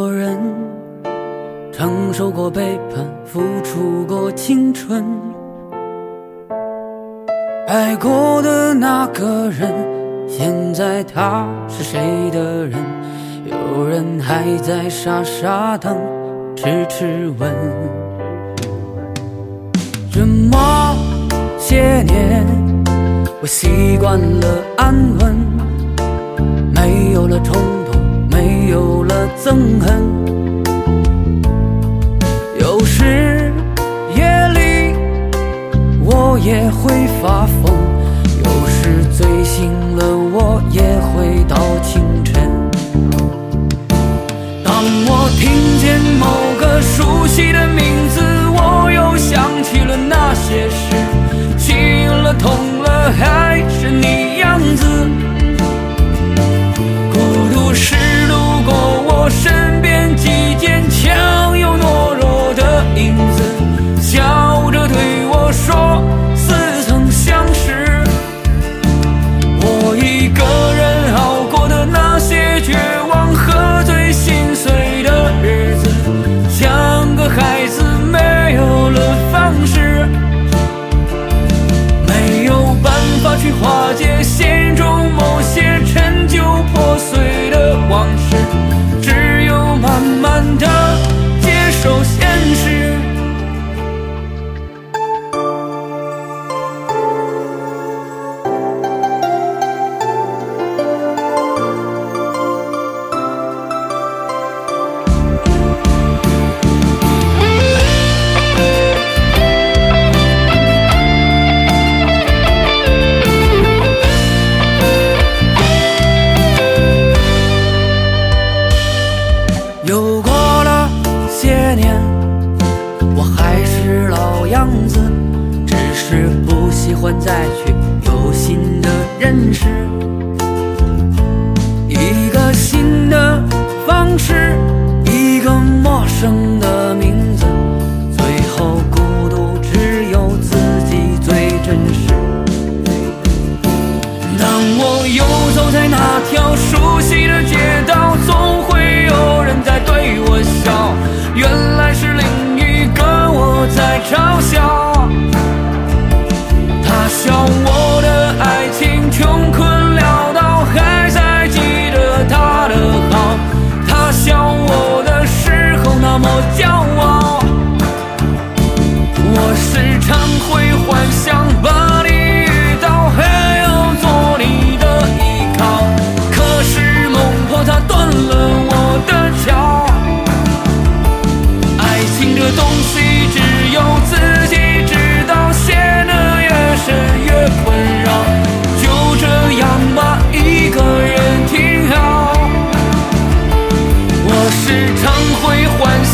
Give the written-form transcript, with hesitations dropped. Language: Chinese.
过人，承受过背叛，付出过青春。爱过的那个人，现在他是谁的人？有人还在傻傻等，痴痴问。这么些年，我习惯了安稳，没有了冲动，没有了憎恨。有时夜里我也会发疯，有时醉醒了我也会到清晨。当我听见某个熟悉的名字，我又想起了那些事，心了痛了还是你样子。孤独是路过我身边既坚强又懦弱的影子，笑着对我说似曾相识。我一个人熬过的那些绝望和最心碎的日子，像个孩子没有了方式，没有办法去化解心中某些陈旧破碎的往事，只有慢慢的接受现实。又过了些年，我还是老样子，只是不喜欢再去有新的认识，一个新的方式，一个陌生的名字，最后孤独只有自己最真实。当我游走在那条熟悉的街道，总会有人在对我笑，原来是另一个我在嘲笑。他笑我的爱情穷困潦倒，还在记得他的好，他笑我的时候那么骄傲。我时常会幻想把你遇到，还要做你的依靠，可是梦破它断了我的桥。爱情这东西只有自己知道，陷得越深越困扰，就这样吧，一个人挺好。我时常会幻想